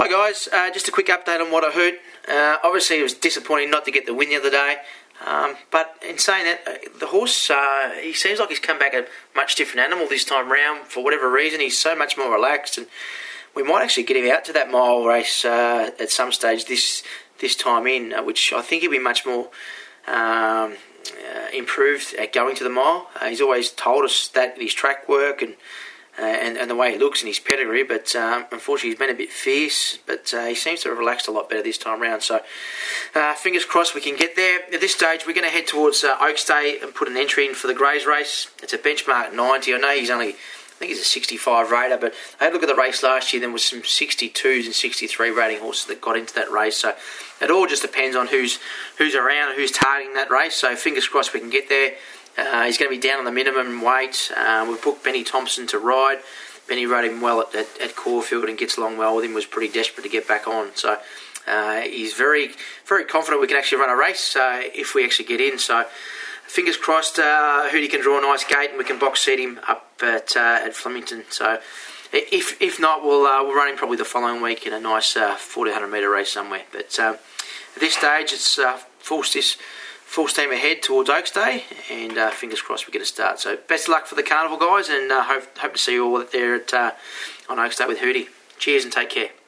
Hi guys, just a quick update on what I heard. Obviously it was disappointing not to get the win the other day, but in saying that, the horse, he seems like he's come back a much different animal this time round. For whatever reason, he's so much more relaxed, and we might actually get him out to that mile race at some stage this time in, which I think he'll be much more improved at going to the mile. He's always told us that his track work and the way he looks and his pedigree, but unfortunately he's been a bit fierce, but he seems to have relaxed a lot better this time round, so fingers crossed we can get there. At this stage we're going to head towards Oaks Day and put an entry in for the Greys race. It's a benchmark 90. I know he's only, I think he's a 65 rater, but I had a look at the race last year. There was some 62s and 63 rating horses that got into that race, so it all just depends on who's around and who's targeting that race, so fingers crossed we can get there. He's going to be down on the minimum weight. We've booked Benny Thompson to ride. Benny rode him well at Caulfield and gets along well with him, was pretty desperate to get back on. So he's very, very confident we can actually run a race if we actually get in. So fingers crossed Hootie can draw a nice gate and we can box seat him up at Flemington. So if not, we'll run him probably the following week in a nice 1400 metre race somewhere. But at this stage it's full steam ahead towards Oaks Day, and fingers crossed we get a start. So best of luck for the carnival, guys, and hope to see you all there on Oaks Day with Hootie. Cheers and take care.